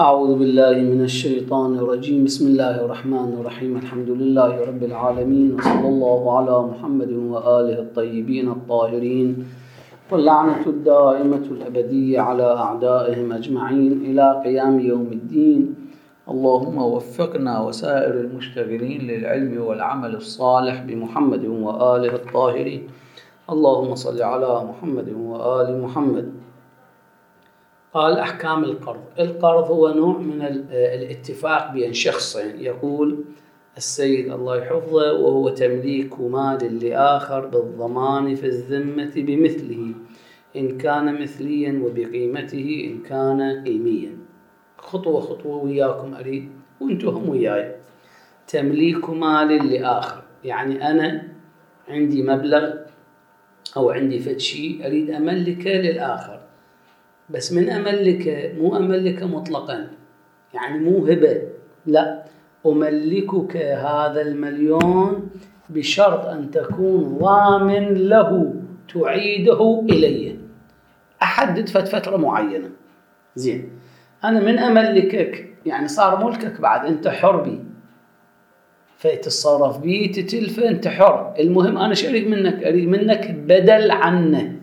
أعوذ بالله من الشيطان الرجيم. بسم الله الرحمن الرحيم. الحمد لله رب العالمين، وصلى الله على محمد وآله الطيبين الطاهرين، واللعنة الدائمة الأبدية على أعدائهم أجمعين إلى قيام يوم الدين. اللهم وفقنا وسائر المشتغلين للعلم والعمل الصالح بمحمد وآله الطاهرين. اللهم صل على محمد وآل محمد. قال أحكام القرض. القرض هو نوع من الاتفاق بين شخصين، يقول السيد الله يحفظه، وهو تمليك مال لآخر بالضمان في الذمة بمثله إن كان مثليا وبقيمته إن كان قيميا. خطوة خطوة وياكم أريد وانتم هم وياي. تمليك مال لآخر يعني أنا عندي مبلغ أو عندي فشي أريد أملكه للآخر، بس من أملكه مو أملكه مطلقا، يعني مو هبة، لا، أملكك هذا المليون بشرط أن تكون ضامن له تعيده إلي. أحدد فترة معينة. زين، أنا من أملكك يعني صار ملكك، بعد أنت حر بي، فتتصرف بي تتلف، أنت حر. المهم أنا شريك منك، أريد منك بدل عنه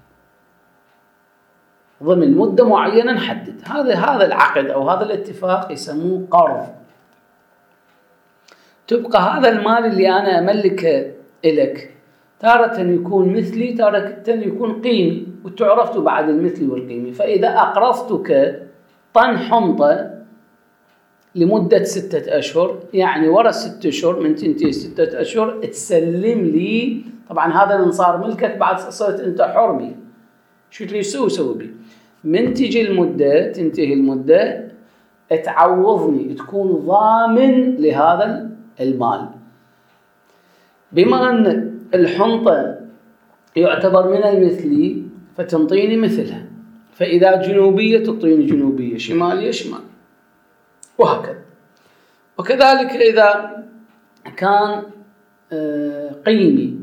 ضمن مدة معينة نحدد. هذا العقد أو هذا الاتفاق يسموه قرض. تبقى هذا المال اللي أنا أملكه إلك تارة يكون مثلي، تارة يكون قيمي، وتعرفت بعد المثلي والقيمي. فإذا أقرضتك طن حنطة لمدة 6 أشهر، يعني ورا 6 أشهر من تنتهي 6 أشهر تسلم لي. طبعا هذا اللي صار ملكك، بعد صرت أنت حر بي، شو اللي يسوي بي. من تجي المدة، تنتهي المدة، تعوضني، تكون ضامن لهذا المال. بما أن الحنطة يعتبر من المثلي فتنطيني مثلها، فإذا جنوبية تعطيني جنوبية، شمالية شمال، وهكذا. وكذلك إذا كان قيمي،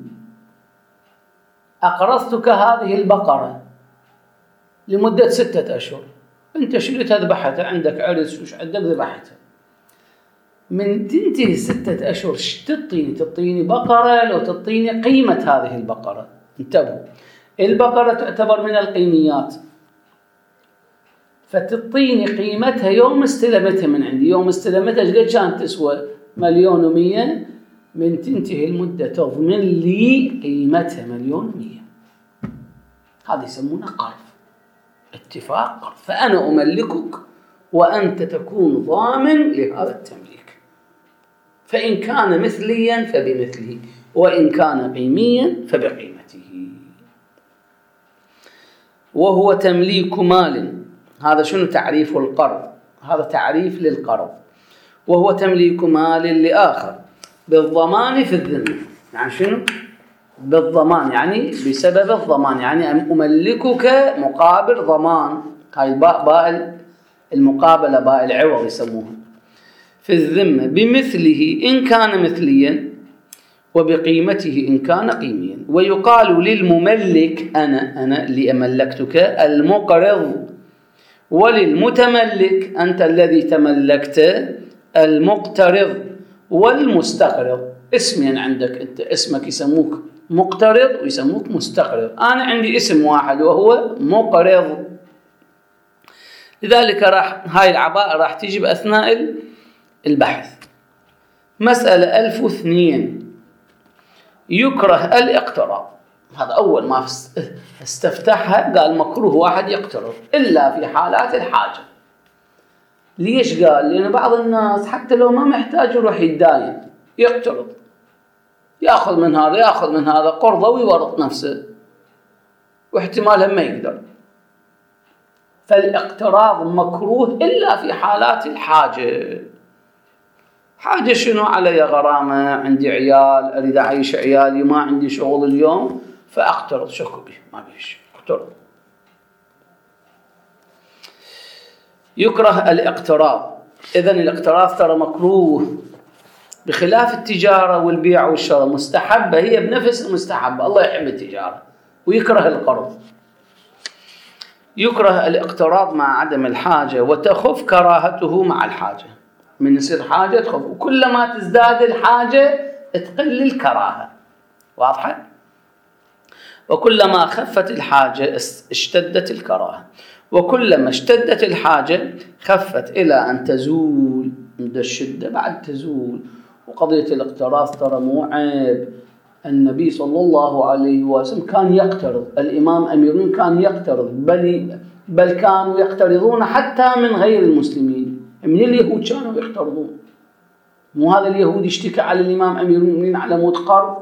أقرضتك هذه البقرة لمدة 6 أشهر، أنت شريتها ذبحتها، عندك عرس وش عندك ذبحتها. من تنتهي 6 أشهر تعطيني بقرة، لو تعطيني قيمة هذه البقرة. انتبهوا، البقرة تعتبر من القيميات، فتعطيني قيمتها يوم استلمتها من عندي. يوم استلمتها ايش قد كانت تسوى؟ 1,100,000. من تنتهي المدة تضمن لي قيمتها 1,100,000. هذا يسمونه قرض، اتفاق قرض. فأنا أملكك وأنت تكون ضامن لهذا التمليك، فإن كان مثليا فبمثله، وإن كان قيميا فبقيمته. وهو تمليك مال. هذا شنو تعريف القرض؟ هذا تعريف للقرض. وهو تمليك مال لآخر بالضمان في الذمة. يعني شنو بالضمان؟ يعني بسبب الضمان، يعني أملكك مقابل ضمان. هاي باء المقابلة، باء العوض يسموها. في الذمة بمثله إن كان مثليا وبقيمته إن كان قيميا. ويقال للمملك أنا اللي أملكتك المقرض، وللمتملك أنت الذي تملكت المقترض، والمستقرض. اسمين عندك أنت، اسمك يسموك مقترض ويسموك مستقرض. أنا عندي اسم واحد وهو مقرض. لذلك هاي العبارة راح تيجي بأثناء البحث. مسألة 1002. يكره الاقتراض. هذا أول ما استفتحها قال مكروه واحد يقترض إلا في حالات الحاجة. ليش قال؟ لأن بعض الناس حتى لو ما محتاج يروح يتداين يقترض، يأخذ من هذا يأخذ من هذا قرضه ويورط نفسه، واحتمالها ما يقدر. فالاقتراض مكروه إلا في حالات الحاجة. حاجة شنو؟ علي غرامة، عندي عيال أريد أعيش عيالي، ما عندي شغل اليوم فأقترض. شكو به ما بيش اقترض. يكره الاقتراض. إذن الاقتراض ترى مكروه، بخلاف التجارة والبيع والشراء مستحبة، هي بنفس المستحبة. الله يحب التجارة ويكره القرض. يكره الاقتراض مع عدم الحاجة وتخف كراهته مع الحاجة. من يصير حاجة تخف، وكلما تزداد الحاجة تقل الكراهة. واضحة؟ وكلما خفت الحاجة اشتدت الكراهة، وكلما اشتدت الحاجة خفت إلى أن تزول. عند الشدة بعد تزول. وقضية الاقتراض ترى مو عيب. النبي صلى الله عليه وسلم كان يقترض، الإمام أمير كان يقترض، بل كانوا يقترضون حتى من غير المسلمين. من اليهود كانوا يقترضون. مو هذا اليهود اشتكى على الإمام أمير المؤمنين على موت قرض.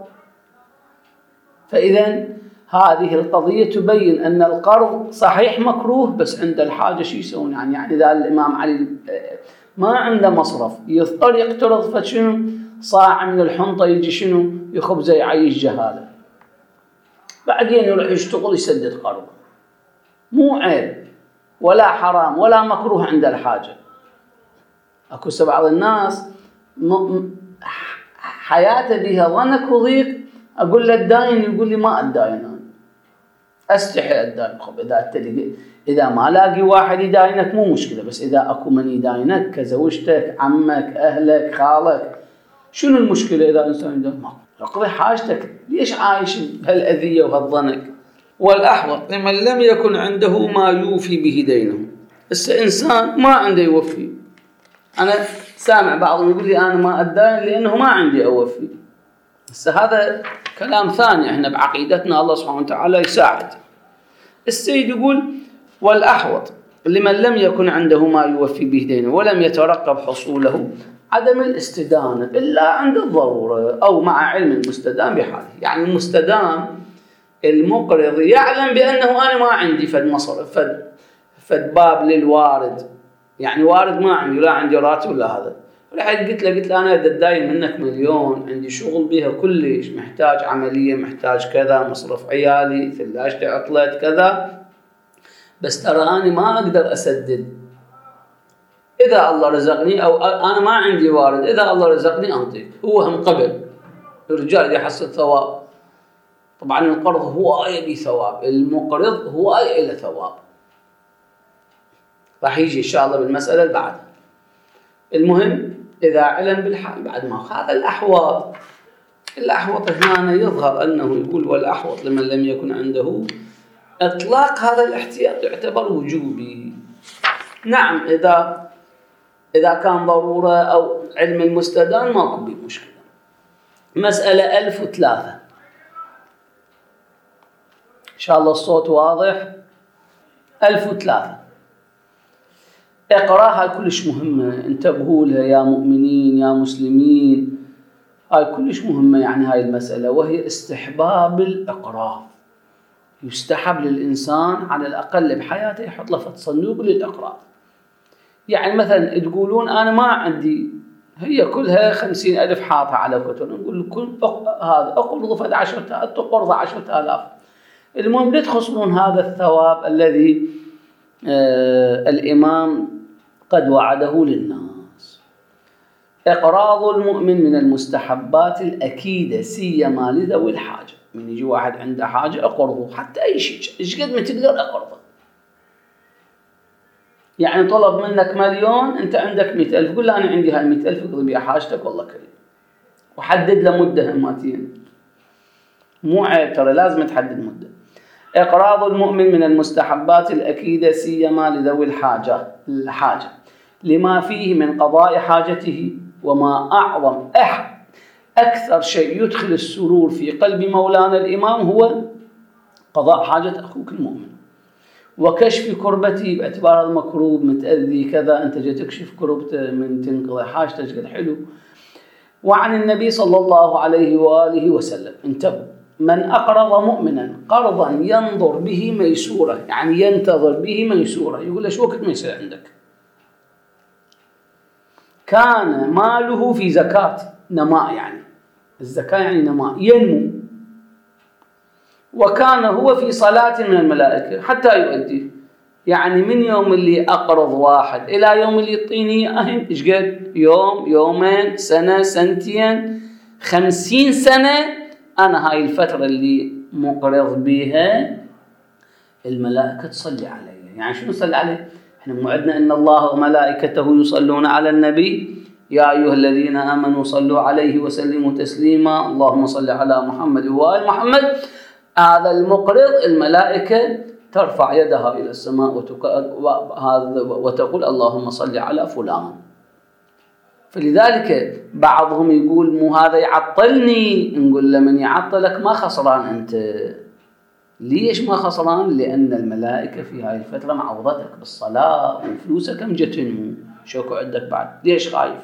فإذا هذه القضية تبين أن القرض صحيح مكروه، بس عند الحاجة شو يسوون؟ يعني إذا الإمام علي ما عنده مصرف يضطر يقترض، فشنو؟ صاع من الحنطة يجي شنو؟ يخبزه يعيش جهالة، بعدين يروح يشتغل يسدد قرضه. مو عيب ولا حرام ولا مكروه عند الحاجة. أكو بعض الناس حياته بها ضنك وضيق، أقول له الداين، يقول لي ما أداين أنا، أستحي أداين. خب إذا ما لاقي واحد يداينك مو مشكلة، بس إذا أكو من يداينك كزوجتك، عمك، أهلك، خالك، شنو المشكلة إذا إنسان يداينك؟ اقضي حاجتك، ليش عايش بهالأذية وهالضنك؟ والأحوط لمن لم يكن عنده ما يوفي به دينه. إنسان ما عنده يوفي. أنا سامع بعضهم يقول لي أنا ما أداين لأنه ما عندي أوفي. هذا كلام ثاني. احنا بعقيدتنا الله سبحانه وتعالى يساعد. السيد يقول والأحوط لمن لم يكن عنده ما يوفي به دينه ولم يترقب حصوله عدم الاستدانة إلا عند الضرورة أو مع علم المستدان بحاله. يعني المستدان المقرض يعلم بأنه أنا ما عندي فد مصرف، فد باب للوارد، يعني وارد ما عندي، لا عندي راتب ولا هذا. رحت قلت له أنا داين منك مليون، عندي شغل بها كلش، محتاج عملية، محتاج كذا، مصرف عيالي، ثلاجتي عطلت كذا، بس ترى أنا ما أقدر أسدد. إذا الله رزقني، أو أنا ما عندي وارد، إذا الله رزقني أنطيك. هو هم قبل الرجال يحصل ثواب. طبعا القرض هو يبي ثواب، المقرض هو إلى ثواب. راح يجي إن شاء الله بالمسألة اللي بعدها. المهم إذا علم بالحال بعد ما هذا الأحوط هنا يظهر أنه يقول والأحوط لمن لم يكن عنده إطلاق هذا الاحتياط يعتبر وجوبي. نعم إذا كان ضرورة أو علم المستدان ماكو به مشكلة. مسألة 1003 إن شاء الله الصوت واضح. 1003 اقراها كلش مهمة، انتبهوا لها يا مؤمنين يا مسلمين، هاي كلش مهمة. يعني هاي المسألة، وهي استحباب الإقراض. يستحب للإنسان على الأقل بحياته يحط له صندوق للإقراض. يعني مثلا تقولون أنا ما عندي، هي كلها 50,000 حاطها على كتر، نقول لكم هذا أقرض فد 10,000 تقرض 10,000. المهم لا تخسرون هذا الثواب الذي الإمام قد وعده للناس. إقراض المؤمن من المستحبات الأكيدة، سيما لذوي الحاجة. من يجي واحد عنده حاجة أقرضه، حتى أي شيء، إيش قد ما تقدر أقرضه. يعني طلب منك مليون، أنت عندك 100,000، قل له أنا عندي هاي 100,000 اقضي بها حاجتك والله كريم، وحدد له مدة هماتين. مو عيب ترى، لازم تحدد مدة. إقراض المؤمن من المستحبات الأكيدة، سيما لذوي الحاجة لما فيه من قضاء حاجته. وما أعظم أكثر شيء يدخل السرور في قلب مولانا الإمام هو قضاء حاجة أخوك المؤمن وكشف كربته، باعتبار المكروب متأذي كذا، أنت جاي تكشف كربته من تنقضي حاجتك قد حلو. وعن النبي صلى الله عليه وآله وسلم انتبهوا: من أقرض مؤمنا قرضا ينظر به ميسورة، يعني ينتظر به ميسورة، يقول له شو وقت ما يصير عندك، كان ماله في زكاة نماء، يعني الزكاة يعني نماء ينمو، وكان هو في صلاة من الملائكة حتى يؤدي. يعني من يوم اللي أقرض واحد إلى يوم اللي يعطيني أهم إيش قد؟ يوم، يومين، سنة، سنتين، 50 سنة، أنا هاي الفترة اللي مقرض بها الملائكة تصلي علي. يعني شنو نصلي عليه؟ احنا موعدنا ان الله وملائكته يصلون على النبي يا ايها الذين امنوا صلوا عليه وسلموا تسليما اللهم صل على محمد وآل محمد. هذا المقرض الملائكه ترفع يدها الى السماء وتقول اللهم صل على فلان. فلذلك بعضهم يقول مو هذا يعطلني، نقول له من يعطلك ما خسران انت. ليش ما خسران؟ لأن الملائكة في هاي الفترة معوضتك بالصلاة وفلوسك كم جتنمو شوكو عندك بعد، ليش خايف؟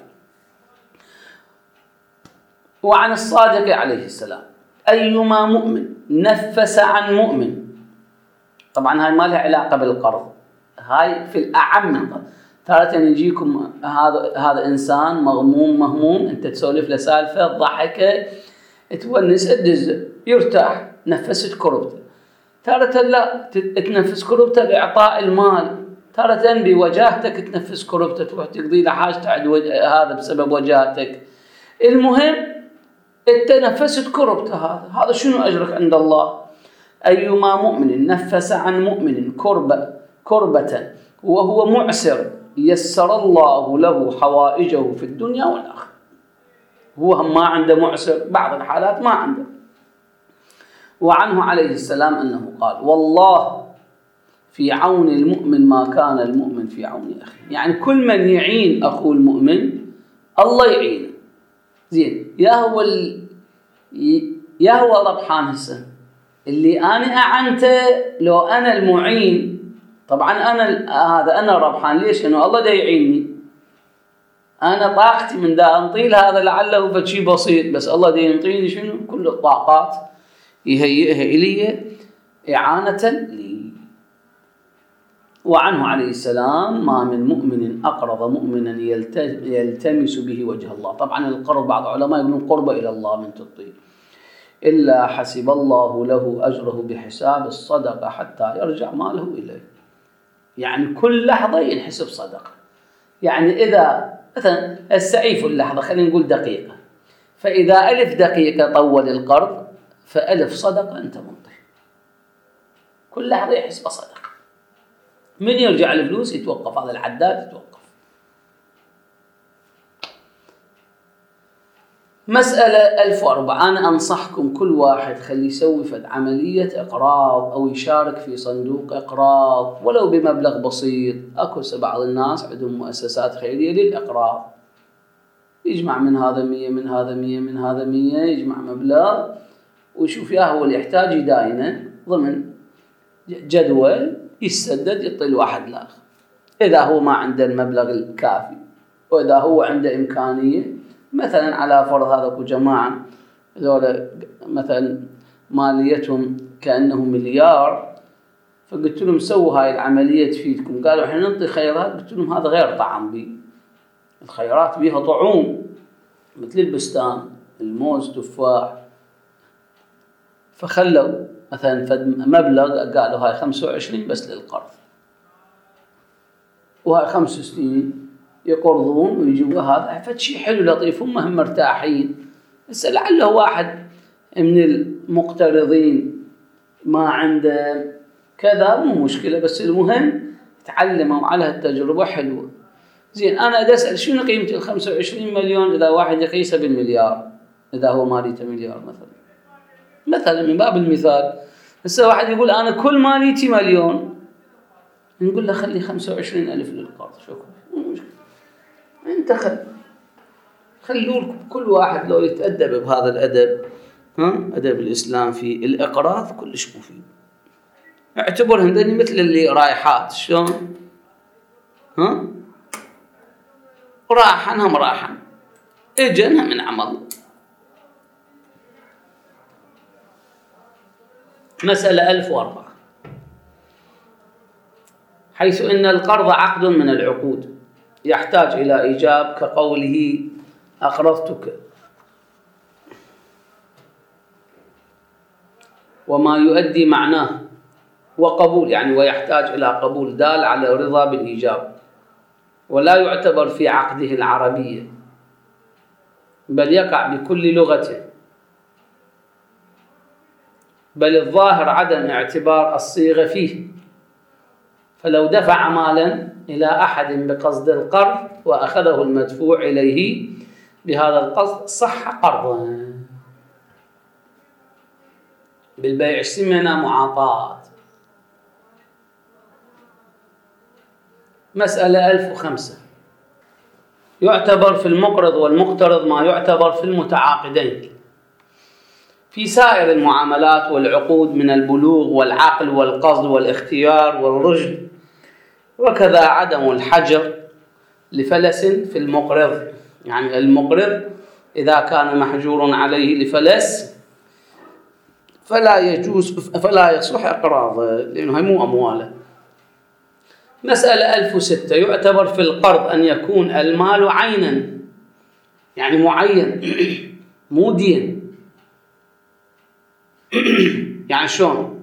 وعن الصادق عليه السلام أيما مؤمن نفس عن مؤمن، طبعا هاي ما لها علاقة بالقرض، هاي في الأعم من قرض. تارة يجيكم هذا إنسان مهموم أنت تسولف له سالفة ضحكة تونس الدز يرتاح نفست كربته. تارة لا تنفس كربته بإعطاء المال، تارة بوجاهتك تنفس كربته تروح تقضي له حاجته هذا بسبب وجاهتك. المهم انت نفست كربته، هذا شنو أجرك عند الله؟ أيما مؤمن نفس عن مؤمن كربة وهو معسر يسر الله له حوائجه في الدنيا والآخرة. هو ما عنده معسر، بعض الحالات ما عنده. وعنه عليه السلام أنه قال والله في عون المؤمن ما كان المؤمن في عون أخيه. يعني كل من يعين أخوه المؤمن الله يعينه. زين يا هو ربحان هسه اللي أنا أعنته، لو أنا المعين طبعا أنا ربحان. ليش؟ لأنه الله دا يعيني، أنا طاقتي من دا أنطيل هذا لعله فشي بسيط، بس الله دا ينطيني شنو كل الطاقات يهيئها إلي إعانة لي. وعنه عليه السلام ما من مؤمن أقرض مؤمنا يلتمس به وجه الله. طبعا القرض بعض العلماء يقولون قرب إلى الله من تطيب، إلا حسب الله له أجره بحساب الصدقة حتى يرجع ماله إليه. يعني كل لحظة ينحسب صدقة. يعني إذا مثلا السعيف اللحظة خلينا نقول دقيقة، فإذا 1000 دقيقة طول القرض ف1000 صدقة أنت منطي. كل لحظة يحسب صدقة. من يرجع الفلوس يتوقف، هذا العداد يتوقف. مسألة 1004. أنا أنصحكم كل واحد خلي يسوي فد عملية إقراض أو يشارك في صندوق إقراض ولو بمبلغ بسيط. أكو بعض الناس عندهم مؤسسات خيرية للإقراض، يجمع من هذا 100 من هذا 100 من هذا 100، يجمع مبلغ ويشوف يا هو اللي يحتاج يداينه ضمن جدول يسدد يعطي الواحد الآخر إذا هو ما عنده المبلغ الكافي. وإذا هو عنده إمكانية مثلا على فرض هذا جماعة ذولا مثلا ماليتهم كأنه مليار، فقلت لهم سووا هاي العملية تفيدكم. قالوا احنا ننطي خيرات. قلت لهم هذا غير طعم بي، الخيرات بيها طعوم مثل البستان الموز تفاح. فخلوا مثلا مبلغ قالوا هاي 25 بس للقرض، وهاي 5 سنين يقرضون ويجيبوا هذا فشي حلو لطيف، هم مرتاحين. بس لعله واحد من المقترضين ما عنده كذا مو مشكلة، بس المهم تعلموا على التجربة حلوة. زين أنا أدى أسأل شنو قيمة 25 مليون إذا واحد يقيسها بالمليار، إذا هو ماليته مليار مثلا من باب المثال. هسه واحد يقول أنا كل ماليتي مليون، نقول له خلي 25,000 للقرض. شكرا، مو مشكلة. انت خلوا كل واحد لو يتأدب بهذا الأدب، أدب الإسلام في الإقراض كلش مفيد. اعتبرهم ذني مثل اللي رايحات شلون راحنهم راحن اجنها من عمل. مسألة 1004. حيث إن القرض عقد من العقود يحتاج إلى إيجاب كقوله أقرضتك، وما يؤدي معناه، وقبول يعني ويحتاج إلى قبول دال على رضا بالإيجاب، ولا يعتبر في عقده العربية بل يقع بكل لغته، بل الظاهر عدم اعتبار الصيغة فيه، فلو دفع مالا إلى أحد بقصد القرض وأخذه المدفوع إليه بهذا القصد صح قرضا. بالبيع سمنا معاطاة. مسألة 1005. يعتبر في المقرض والمقترض ما يعتبر في المتعاقدين في سائر المعاملات والعقود من البلوغ والعقل والقصد والاختيار والرشد، وكذا عدم الحجر لفلس في المقرض. يعني المقرض إذا كان محجور عليه لفلس فلا يصح إقراضه لأنه هي مو أمواله. مسألة 1006. يعتبر في القرض أن يكون المال عينا، يعني معين مو دين. يعني شلون؟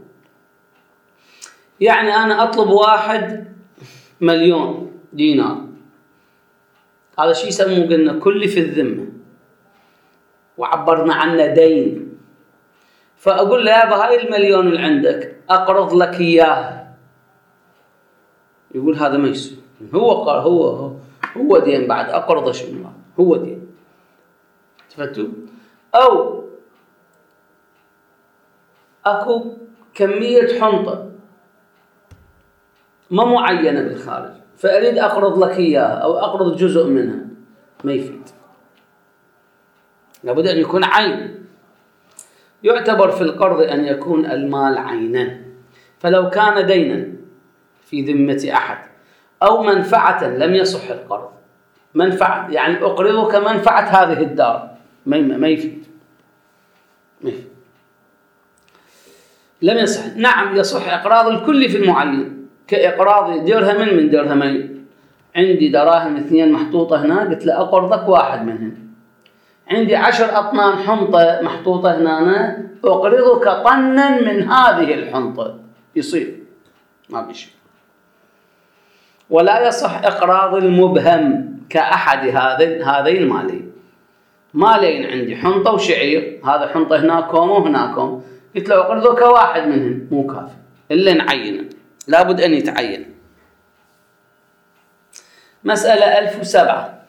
يعني أنا أطلب 1,000,000 دينار، هذا شيء يسموه قلنا كل في الذمة وعبرنا عنه دين. فأقول له يابا هاي 1,000,000 اللي عندك أقرض لك إياه، يقول هذا ما يصير، هو دين بعد أقرضه شنو هو دين. تفتوا؟ أو أكو كمية حنطة ما معينة بالخارج فأريد أقرض لك إياها أو أقرض جزء منها، ما يفيد، لابد أن يكون عين. يعتبر في القرض أن يكون المال عينا، فلو كان دينا في ذمة أحد أو منفعة لم يصح القرض. منفعة يعني أقرضك منفعة هذه الدار، ما يفيد. لم يصح. نعم يصح إقراض الكل في المعين، كإقراض درهم من درهمين. عندي دراهم 2 محطوطة هنا، قلت له أقرضك 1 منهن. عندي 10 أطنان حنطة محطوطة هنا، أقرضك طنا من هذه الحنطة، يصير ما بشيء. ولا يصح إقراض المبهم كأحد هذين المالين. مالين عندي حنطة وشعير، هذا حنطة هناكم وهناكم، قلت له أقرضك 1 منهم، مو كافي إلا نعينه، لابد أن يتعين. مسألة 1007.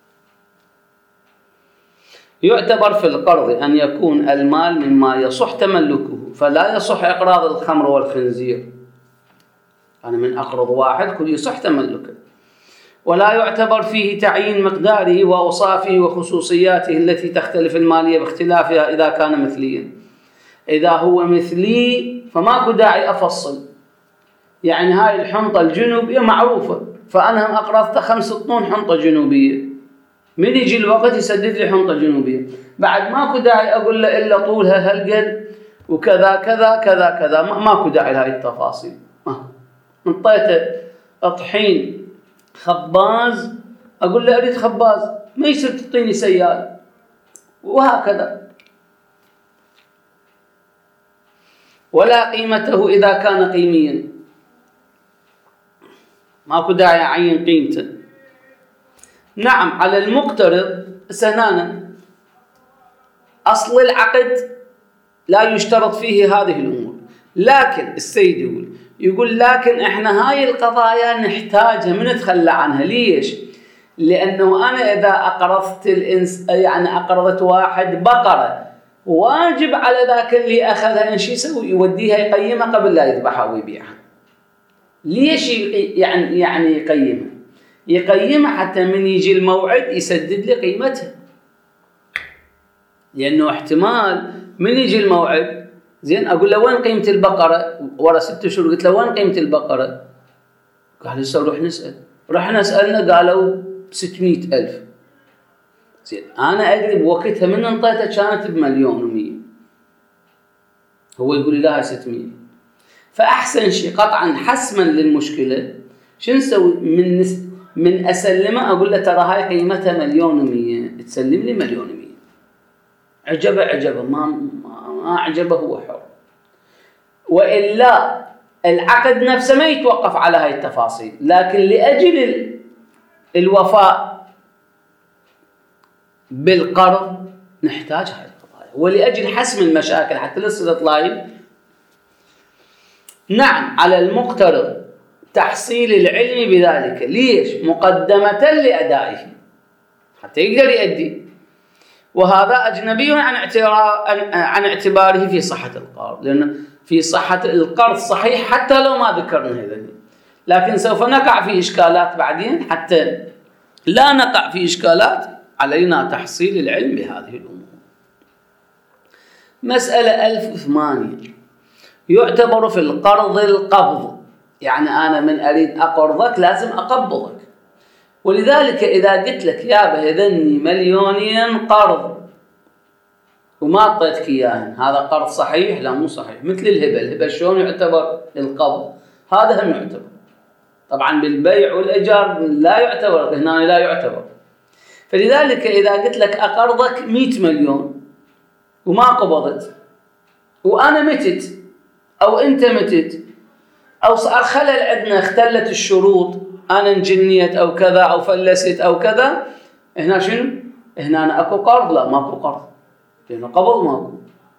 يعتبر في القرض أن يكون المال مما يصح تملكه، فلا يصح إقراض الخمر والخنزير. أنا من أقرض واحد كل يصح تملكه. ولا يعتبر فيه تعيين مقداره وأوصافه وخصوصياته التي تختلف المالية باختلافها إذا كان مثليا. إذا هو مثلي فماكو داعي أفصل. يعني هاي الحنطة الجنوبية معروفة، فأنا أقرضت 5 طن حنطة جنوبية، من يجي الوقت يسدد لي حنطة جنوبية، بعد ماكو داعي أقول له إلا طولها هالقد وكذا كذا كذا كذا، ماكو داعي لهاي التفاصيل. انطيته طحين خباز، أقول له أريد خباز، ما يصير تعطيني سيال، وهكذا. ولا قيمته إذا كان قيميا، ماكو داعي أعين قيمته. نعم على المقترض سنانا أصل العقد لا يشترط فيه هذه الأمور، لكن السيد يقول لكن إحنا هاي القضايا نحتاجها، من نتخلى عنها. ليش؟ لأنه أنا إذا أقرضت يعني أقرضت واحد بقرة، واجب على ذاك اللي أخذها إن شي يسوي؟ يوديها يقيمها قبل لا يذبحها ويبيعها. ليش يعني يقيمها؟ يقيمها حتى من يجي الموعد يسدد لي قيمتها، لأنه احتمال من يجي الموعد زين أقول له وين قيمة البقرة ورا 6 شهور، قلت له وين قيمة البقرة؟ قال لي روح نسأل. رحنا سألنا قالوا 600,000. زين أنا أدري بوقتها من انطيتها كانت ب1,100,000، هو يقول لي لا هي 600. فأحسن شيء قطعا حسما للمشكلة شو نسوي؟ من أسلمه أقول له ترى هاي قيمتها 1,100,000، تسلم لي 1,100,000. عجبه ما عجبه هو حر. وإلا العقد نفسه ما يتوقف على هاي التفاصيل، لكن لأجل الوفاء بالقرض نحتاج هاي القضايا، ولأجل حسم المشاكل حتى لا تصير طلايب. نعم على المقترض تحصيل العلم بذلك. ليش؟ مقدمة لأدائه حتى يقدر يؤدي. وهذا أجنبي عن اعتباره في صحة القرض، لأن في صحة القرض صحيح حتى لو ما ذكرنا هذا، لكن سوف نقع في إشكالات بعدين. حتى لا نقع في إشكالات علينا تحصيل العلم بهذه الأمور. مسألة 1008 يعتبر في القرض القبض، يعني أنا من أريد أقرضك لازم أقبضك. ولذلك إذا قلت لك يا بهذني 2,000,000 قرض وما أعطيتك إياهن، هذا قرض صحيح؟ لا مو صحيح. مثل الهبة شلون يعتبر القبض؟ هذا هم يعتبر. طبعا بالبيع والإيجار لا يعتبر، هنا لا يعتبر. فلذلك إذا قلت لك أقرضك 100 مليون وما قبضت، وأنا متت أو أنت متت أو صار خلل عندنا، اختلت الشروط، أنا انجنيت أو كذا أو فلست أو كذا، هنا شنو؟ هنا أنا أكو قرض؟ لا ماكو قرض، لأنه قبض ماكو.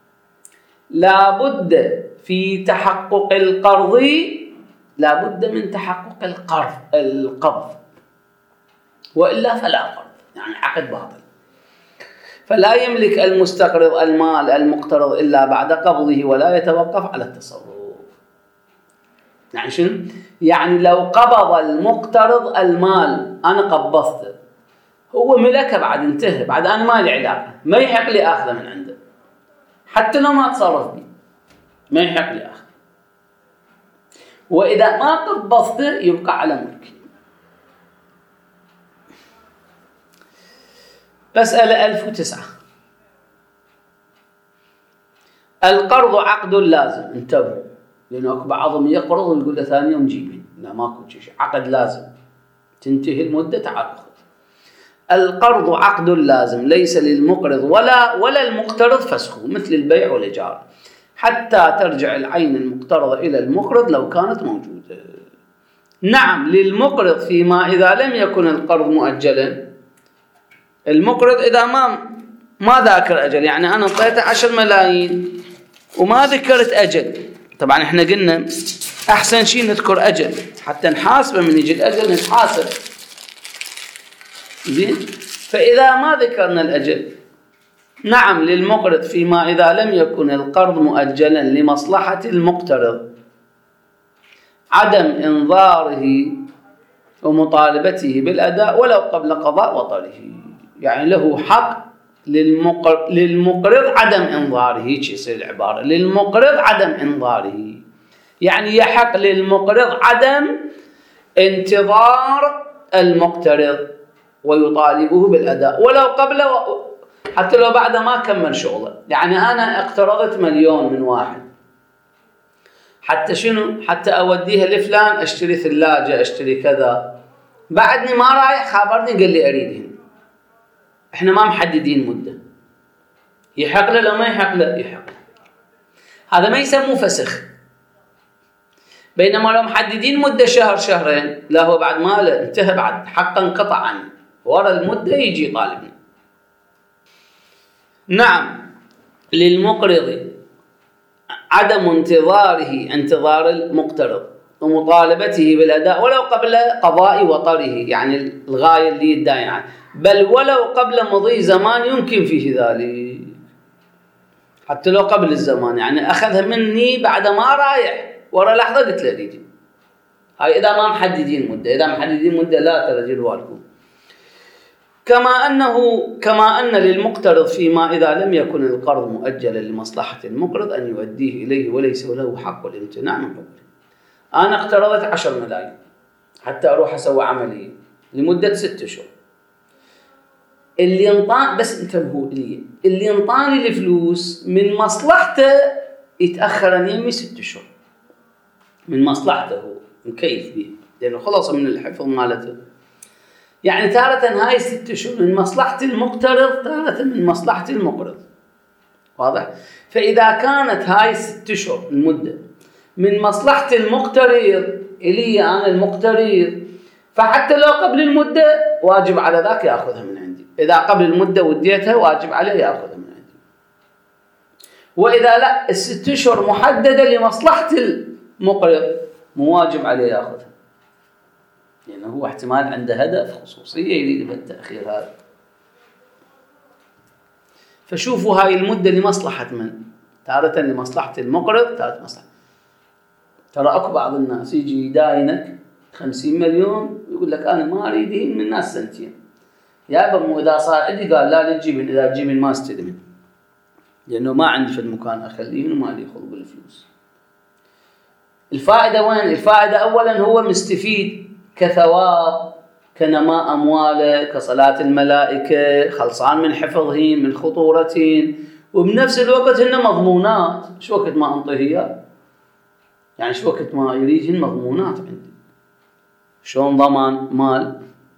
لابد في تحقق القرض، لابد من تحقق القبض، وإلا فلا قرض، يعني عقد باطل. فلا يملك المستقرض المال المقترض إلا بعد قبضه، ولا يتوقف على التصرف. يعني شنو؟ يعني لو قبض المقترض المال، أنا قبضته، هو ملكه بعد انتهى، بعد أنا ما لي علاقة، ما يحق لي أخذه من عنده حتى لو ما تصرف بي، ما يحق لي أخذه. وإذا ما قبضته يبقى على ملكي. مسألة 1009 القرض عقد لازم. انتبهوا، لأنه بعضهم يقرض ويقول له ثاني يوم جيبي، لا ماكو شيء، عقد لازم تنتهي المدة تعال خذ. القرض عقد لازم ليس للمقرض ولا المقترض فسخه، مثل البيع والإيجار، حتى ترجع العين المقترضة إلى المقرض لو كانت موجودة. نعم للمقرض فيما إذا لم يكن القرض مؤجلا. المقرض إذا ما ذاكر أجل، يعني أنا أعطيته 10 ملايين وما ذكرت أجل. طبعا احنا قلنا أحسن شيء نذكر أجل حتى نحاسبه، من يجي الأجل نتحاسب زين. فإذا ما ذكرنا الأجل، نعم للمقرض فيما إذا لم يكن القرض مؤجلا لمصلحة المقترض عدم إنظاره ومطالبته بالأداء ولو قبل قضاء وطره. يعني له حق للمقرض عدم إنظاره، هيك يصير العبارة، للمقرض عدم إنظاره، يعني يحق للمقرض عدم انتظار المقترض ويطالبه بالأداء ولو قبل حتى لو بعد ما كمل شغله. يعني أنا اقترضت 1,000,000 من واحد، حتى شنو؟ حتى أوديها لفلان، أشتري ثلاجة، أشتري كذا، بعدني ما رايح خابرني قال لي أريدهن. إحنا ما محددين مدة، يحق له لو ما يحق له؟ يحق. هذا ما يسموه فسخ. بينما لو محددين مدة شهر شهرين، لا هو بعد ما له انتهى، بعد حقا انقطع عنه، ورا المدة يجي طالبنا. نعم للمقرض عدم انتظار المقترض ومطالبته بالأداء ولو قبل قضاء وطره، يعني الغاية اللي يدعي عنه، بل ولو قبل مضي زمان يمكن فيه ذلك، حتى لو قبل الزمان، يعني أخذها مني بعد ما رايح، ورا لحظة قلت له ريدي. هاي إذا ما محددين مدة. إذا محددين مدة لا ترجل والكم. كما أن للمقترض فيما إذا لم يكن القرض مؤجلا لمصلحة المقرض أن يؤديه إليه وليس له حق الامتناع من قبله. أنا اقترضت 10 ملايين حتى أروح أسوي عملية لمدة 6 شهور. اللي انطاني، بس انتبهوا لي، اللي انطاني الفلوس من مصلحته يتأخر عن يمي 6 شهور، من مصلحته هو مكيف به، لأنه خلص من الحفظ مالته. يعني تارة هاي 6 شهور من مصلحة المقترض، تارة من مصلحة المقرض. واضح؟ فإذا كانت هاي 6 شهور المدة من مصلحة المقترض إلي أنا المقترض، فحتى لو قبل المدة واجب على ذاك يأخذها من عندي. إذا قبل المدة وديتها واجب عليه يأخذها من عندي. وإذا لا، ال6 أشهر محددة لمصلحة المقرض، مو واجب عليه يأخذها. لأنه هو احتمال عنده هدف خصوصية يريد بالتأخير هذا. فشوفوا هاي المدة لمصلحة من؟ تارة لمصلحة المقرض، تارة مصلحة. ترى أكو بعض الناس يجي يداينك 50 مليون ويقول لك أنا ما أريدهن من الناس سنتين. يا بمو إذا صار عندي قال لا تجيبن، إذا تجيبن ما استلمن، لأنه ما عندي في المكان أخليهن وما لي خلق بالفلوس. الفائدة وين؟ الفائدة أولا هو مستفيد كثواب، كنماء أمواله، كصلاة الملائكة، خلصان من حفظهن من خطورتهن، وبنفس الوقت هن مضمونات. شو وقت ما أنطيها يعني شو وقت ما يريدهن مضمونات عندي. شلون ضمان مال؟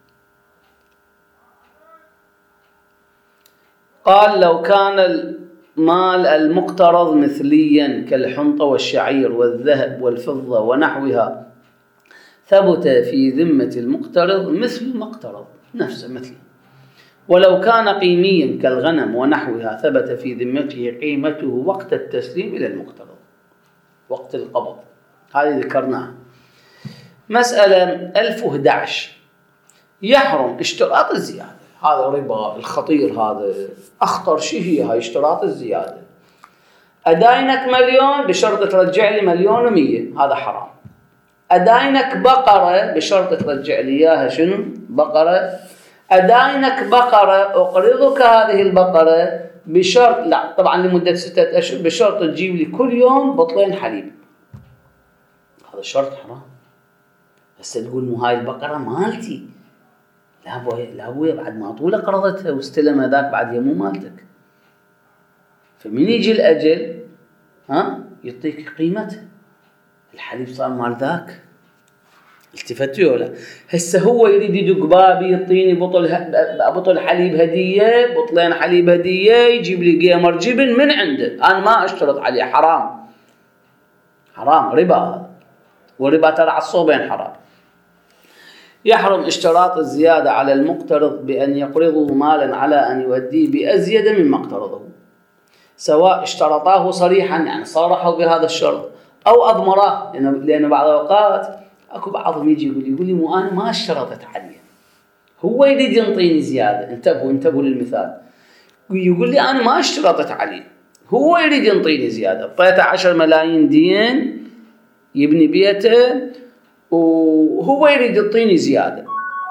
قال لو كان المال المقترض مثليا كالحنطة والشعير والذهب والفضة ونحوها ثبت في ذمة المقترض مثل ما اقترض، نفسه مثله. ولو كان قيميا كالغنم ونحوها ثبت في ذمته قيمته وقت التسليم إلى المقترض، وقت القبض. هذه ذكرناها. مسألة 1011 يحرم اشتراط الزيادة. هذا ربا الخطير، هذا أخطر شيء. هي هاي اشتراط الزيادة. أداينك مليون بشرط ترجع لي 1,100,000، هذا حرام. أداينك بقرة بشرط ترجع لي إياها شنو؟ بقرة. أداينك بقرة أقرضك هذه البقرة بشرط، لا طبعا لمدة 6 أشهر، بشرط تجيب لي كل يوم بطلين حليب. هذا شرط حرام. هسه تقول مو هاي البقرة مالتي، لا ابويا بعد ما طول قرضتها واستلم هذاك بعد هي مو مالتك. فمن يجي الأجل يعطيك قيمتها، الحليب صار مال ذاك. التفتوا ولا؟ هسه هو يريد يدق بابي يعطيني بطل حليب هدية، بطلين حليب هدية، يجيب لي قيمر جبن من عنده، أنا ما أشترط عليه. حرام، حرام، ربا هذا. وربا ترى على الصوبين حرام. يحرم اشتراط الزيادة على المقترض بأن يقرضه مالا على أن يؤديه بأزيد مما اقترضه، سواء اشترطاه صريحا يعني صارحوا بهذا الشرط، أو أضمراه. لأن بعض الأوقات أكو بعضهم يجي يقول لي مو أنا ما اشترطت عليه، هو يريد ينطيني زيادة. انتبهوا للمثال. يقول لي أنا ما اشترطت عليه، هو يريد ينطيني زيادة. اعطيته 10 ملايين دين يبني بيته وهو يريد يعطيني زيادة.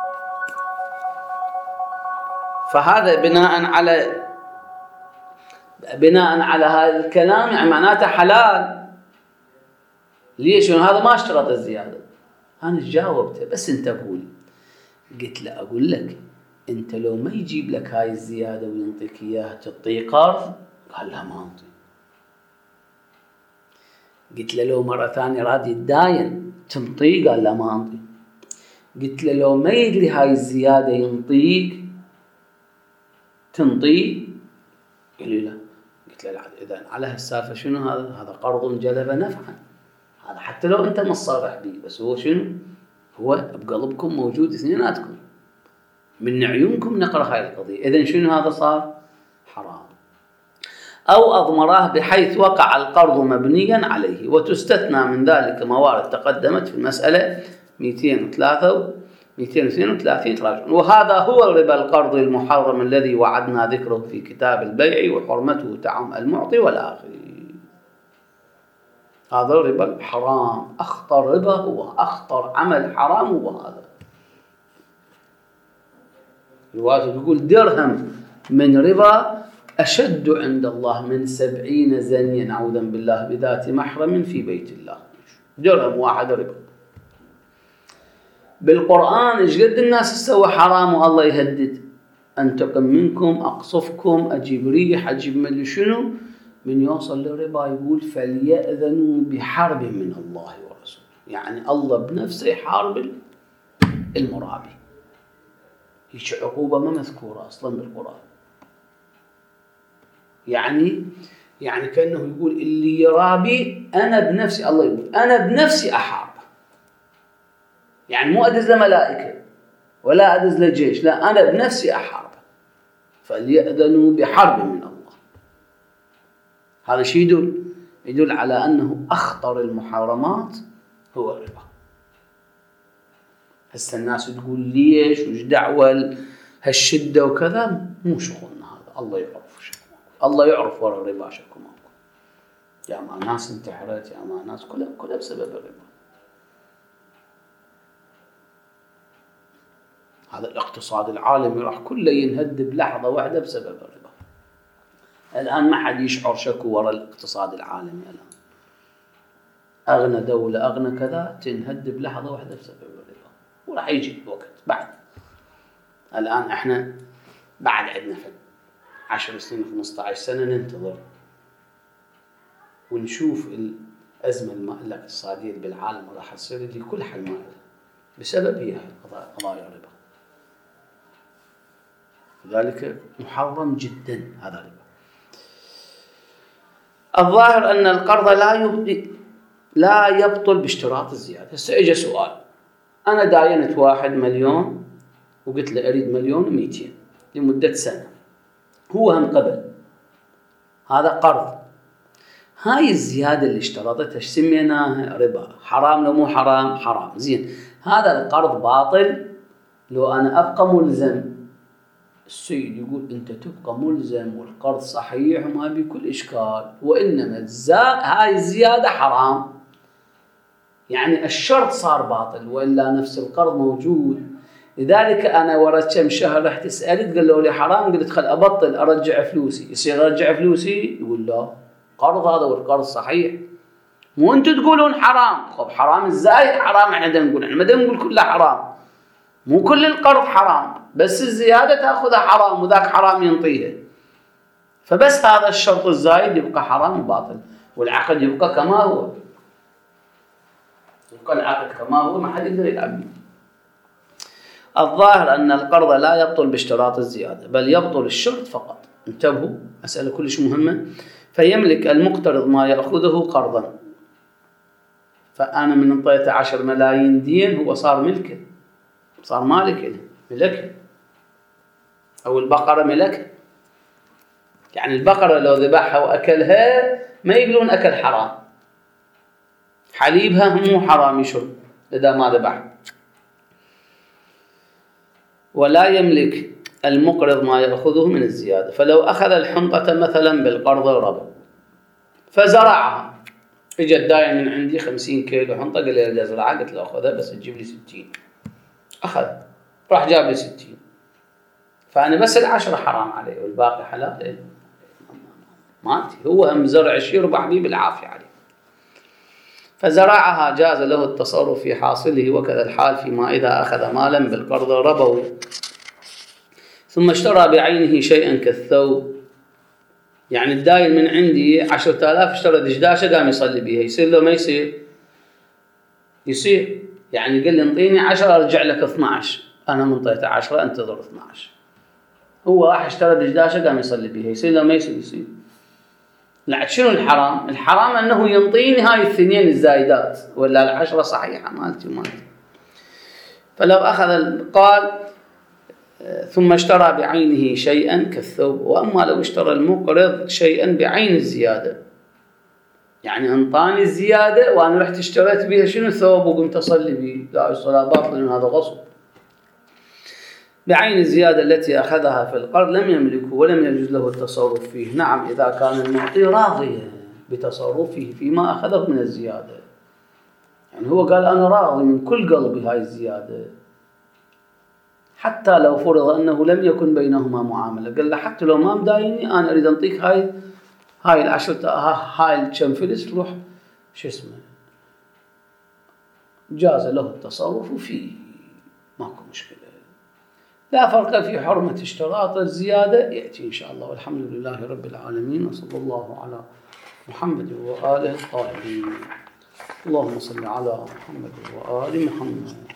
فهذا بناء على هذا الكلام يعني معناته حلال. ليش؟ هذا ما اشترط الزيادة. أنا جاوبته بس انتبهوا لي. قلت له أقول لك أنت لو ما يجيب لك هاي الزيادة وينطيك إياها تعطيه قرض؟ قال لا ما أنطي. قلت له لو مرة ثانية راد يتداين تنطيه؟ قال لا ما أنطي. قلت له لو ما يدري هاي الزيادة ينطيك تنطيه؟ قال لي لا. قلت له لا، إذا على هالسالفة شنو هذا قرض جلب نفعا. هذا حتى لو أنت ما صرح به، بس هو شنو؟ هو بقلبكم موجود اثنيناتكم، من عيونكم نقرأ هاي القضية. إذن شنو هذا صار؟ حرام. أو أضمراه بحيث وقع القرض مبنيا عليه، وتستثنى من ذلك موارد تقدمت في المسألة 232 تراجعون. وهذا هو الربا القرض المحرم الذي وعدنا ذكره في كتاب البيع وحرمته تعم المعطي والآخر. هذا الربا الحرام، أخطر ربا هو أخطر عمل حرام هو هذا. الواجب يقول درهم من ربا أشد عند الله من 70 زنيا نعوذا بالله بذات محرم في بيت الله. درهم واحد ربا. بالقرآن إيش قد الناس تسوي حرام والله يهدد أنتقم منكم، أقصفكم، أجيب ريح، أجيب مدري شنو. من يوصل للربا يقول فليأذنوا بحرب من الله ورسوله، يعني الله بنفسه يحارب المرابي. هيك عقوبة ما مذكورة أصلا بالقرآن. يعني كأنه يقول اللي يرابي أنا بنفسي، الله يقول أنا بنفسي أحارب. يعني مو أدز لملائكة ولا أدز لجيش، لا أنا بنفسي أحارب. فليأذنوا بحرب من الله. هذا شيء يدل على أنه أخطر المحرمات هو الربا. هسه الناس تقول ليش وش دعوة هالشدة وكذا، مو شغلنا هذا. الله يعرف شكو، الله يعرف ورا الربا شكو ماكو. يا ما ناس انتحرت، يا ما ناس كلها بسبب الربا. هذا الاقتصاد العالمي راح كله ينهد بلحظة واحدة بسبب الربا. الآن ما حد يشعر شكو ورا الاقتصاد العالمي. الآن أغنى دولة أغنى كذا تنهد بلحظة واحدة بسبب الربا، وراح يجي وقت بعد. الآن احنا بعد عندنا 10 سنين 15 سنة ننتظر ونشوف الأزمة الاقتصادية بالعالم راح تصير اللي كل حل ما بسبب هي قضايا الربا. لذلك محرم جدا هذا الربا. الظاهر أن القرض لا يبطل باشتراط الزيادة. هسه اجى سؤال، أنا داينت 1 مليون وقلت له أريد 1,200,000 لمدة سنة، هو هم قبل، هذا قرض. هاي الزيادة اللي اشترطتها ايش سميناها؟ ربا. حرام لو مو حرام؟ حرام. زين، هذا القرض باطل لو أنا أبقى ملزم. السيد يقول أنت تبقى ملزم والقرض صحيح وما بكل إشكال، وإنما هاي الزيادة حرام. يعني الشرط صار باطل وإلا نفس القرض موجود. لذلك أنا ورا كم شهر رحت سألت قال لي حرام، قلت خل أبطل أرجع فلوسي. يصير أرجع فلوسي؟ يقول لا، قرض هذا والقرض صحيح. مو أنتوا تقولون حرام. خب حرام إزاي؟ حرام احنا نقول، احنا ما نقول كله حرام. مو كل القرض حرام، بس الزيادة تأخذها حرام وذاك حرام ينطيها. فبس هذا الشرط الزايد يبقى حرام وباطل، والعقد يبقى كما هو. يبقى العقد كما هو، ما حد يقدر يلعب. الظاهر أن القرض لا يبطل باشتراط الزيادة، بل يبطل الشرط فقط. انتبهوا، مسألة كلش مهمة. فيملك المقترض ما يأخذه قرضا. فأنا من انطيته 10 ملايين دين، هو صار ملكه، صار مالك ملكه. أو البقرة ملكه. يعني البقرة لو ذبحها وأكلها ما يقولون أكل حرام. حليبها مو حرام يشرب إذا ما ذبح. ولا يملك المقرض ما يأخذه من الزيادة. فلو أخذ الحنطة مثلا بالقرض الربا فزرعها، اجى الداين من عندي 50 كيلو حنطة، قال لي أزرعها، قلت له أخذها بس تجيب لي 60. أخذ، راح جاب لي 60. فأنا بس 10 حرام عليه والباقي حلال. مالتي، هو هم زرع شيء ربح بيه بالعافية عليه. فزرعها جاز له التصرف في حاصله، وكذا الحال فيما إذا أخذ مالا بالقرض الربوي ثم اشترى بعينه شيئا كالثوب. يعني الداين من عندي 10,000 اشترى دشداشة قام يصلي بيها، يصير له ما يصير؟ يصير. يعني قال لي انطيني 10 ارجع لك 12، انا منطيته 10 انتظر 12. هو راح اشترى دشداشة قام يصلي بيها، يصير له ما يصير؟ يصير. لا، شنو الحرام؟ الحرام انه ينطيني هاي الاثنين الزايدات، ولا 10 صحيحة مالتي ومالتي. فلو أخذ، قال ثم اشترى بعينه شيئا كالثوب. وأما لو اشترى المقرض شيئا بعين الزيادة، يعني انطاني الزيادة وأنا رحت اشتريت بها شنو ثوب وقمت أصلي به، لا، الصلاة باطل، هذا غصب. بعين الزيادة التي أخذها في القرض لم يملكه ولم يجوز له التصرف فيه. نعم، إذا كان المعطي راضيا بتصرفه فيما أخذه من الزيادة. يعني هو قال أنا راضي من كل قلبي هاي الزيادة، حتى لو فرض أنه لم يكن بينهما معاملة. قال له حتى لو ما مدايني أنا أريد أنطيك هاي 10، هاي كم فلس، تروح شو اسمه، جاز له التصرف فيه، ماكو مشكلة. لا فرق في حرمة اشتراط الزيادة، يأتي إن شاء الله. والحمد لله رب العالمين، وصلى الله على محمد وآله الطاهرين. اللهم صل على محمد وآل محمد.